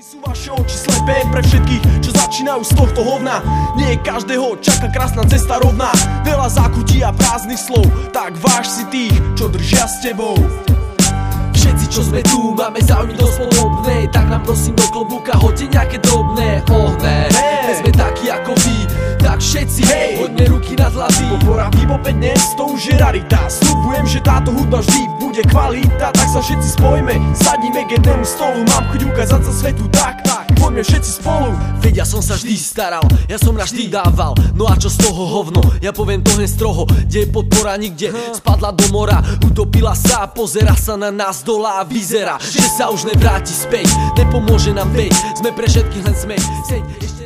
Sú vaše oči slepé pre všetkých, čo začínajú z tohto hovna. Nie každého čaká krásna cesta rovná. Veľa zákutí a prázdnych slov, tak váž si tých, čo držia s tebou. Všetci, čo sme tu, máme záujmy dosť podobné, tak nám prosím do klobúka hoďte nejaké drobné ohné. Sme takí ako vy, tak všetci, hej, hoďme ruky nad hlavy. Podpora Vibo 5 dnes, to už je rarita. Sľubujem, že táto hudba vždy bude kvalita. Tak sa všetci spojme, sadnime k jednému stolu. Mám chuť ukázať sa svetu tak, poďme všetci spolu. Veď ja som sa vždy staral, ja som vždy dával. No a čo z toho hovno, ja poviem to hen stroho. Kde je podpora nikde, spadla do mora. Utopila sa a pozera sa na nás dola a vyzerá, že sa už nevráti späť. Nepomôže nám veď, sme pre všetkých len smeť.